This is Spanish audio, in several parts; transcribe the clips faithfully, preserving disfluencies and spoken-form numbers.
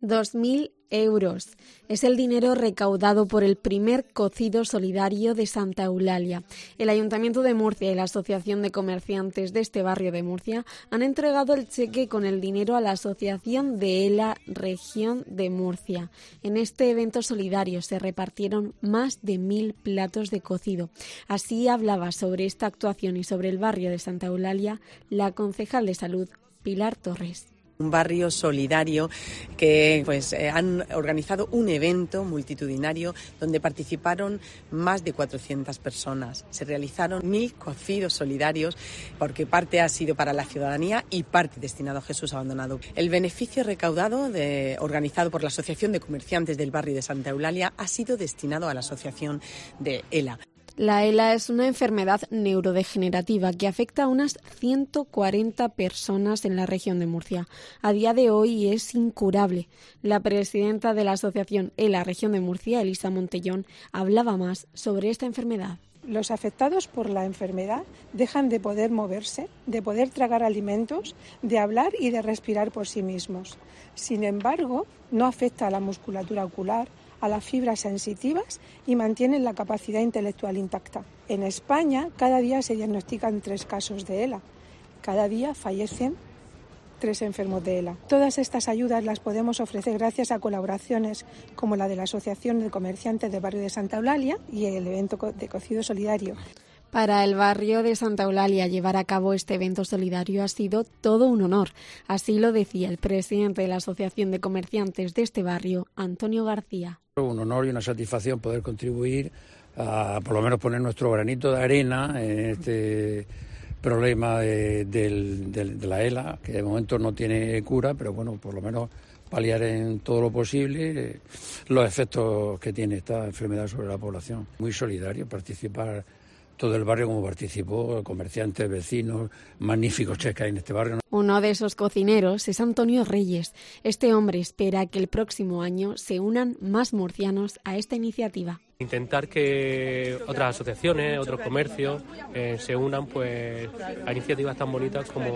dos mil euros. Es el dinero recaudado por el primer cocido solidario de Santa Eulalia. El Ayuntamiento de Murcia y la Asociación de Comerciantes de este barrio de Murcia han entregado el cheque con el dinero a la Asociación de ELA Región de Murcia. En este evento solidario se repartieron más de mil platos de cocido. Así hablaba sobre esta actuación y sobre el barrio de Santa Eulalia la concejal de Salud, Pilar Torres. Un barrio solidario que pues eh, han organizado un evento multitudinario donde participaron más de cuatrocientas personas. Se realizaron mil cocidos solidarios porque parte ha sido para la ciudadanía y parte destinado a Jesús abandonado. El beneficio recaudado de, organizado por la Asociación de Comerciantes del barrio de Santa Eulalia ha sido destinado a la Asociación de ELA. La ELA es una enfermedad neurodegenerativa que afecta a unas ciento cuarenta personas en la región de Murcia. A día de hoy es incurable. La presidenta de la asociación ELA Región de Murcia, Elisa Montellón, hablaba más sobre esta enfermedad. Los afectados por la enfermedad dejan de poder moverse, de poder tragar alimentos, de hablar y de respirar por sí mismos. Sin embargo, no afecta a la musculatura ocular, a las fibras sensitivas y mantienen la capacidad intelectual intacta. En España, cada día se diagnostican tres casos de ELA. Cada día fallecen tres enfermos de ELA. Todas estas ayudas las podemos ofrecer gracias a colaboraciones como la de la Asociación de Comerciantes del barrio de Santa Eulalia y el evento de cocido solidario. Para el barrio de Santa Eulalia llevar a cabo este evento solidario ha sido todo un honor. Así lo decía el presidente de la Asociación de Comerciantes de este barrio, Antonio García. Un honor y una satisfacción poder contribuir a, por lo menos, poner nuestro granito de arena en este problema de, de, de, de la ELA, que de momento no tiene cura, pero bueno, por lo menos paliar en todo lo posible los efectos que tiene esta enfermedad sobre la población. Muy solidario participar todo el barrio como participó, comerciantes, vecinos, magníficos chefs que hay en este barrio. Uno de esos cocineros es Antonio Reyes. Este hombre espera que el próximo año se unan más murcianos a esta iniciativa. Intentar que otras asociaciones, otros comercios eh, se unan pues a iniciativas tan bonitas como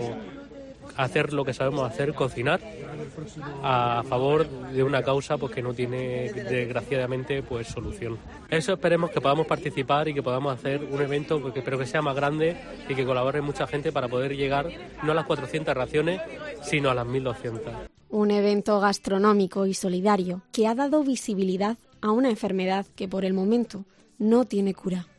hacer lo que sabemos hacer, cocinar a favor de una causa pues que no tiene desgraciadamente pues solución. Eso esperemos que podamos participar y que podamos hacer un evento que espero que sea más grande y que colabore mucha gente para poder llegar no a las cuatrocientas raciones sino a las mil doscientas. Un evento gastronómico y solidario que ha dado visibilidad a una enfermedad que por el momento no tiene cura.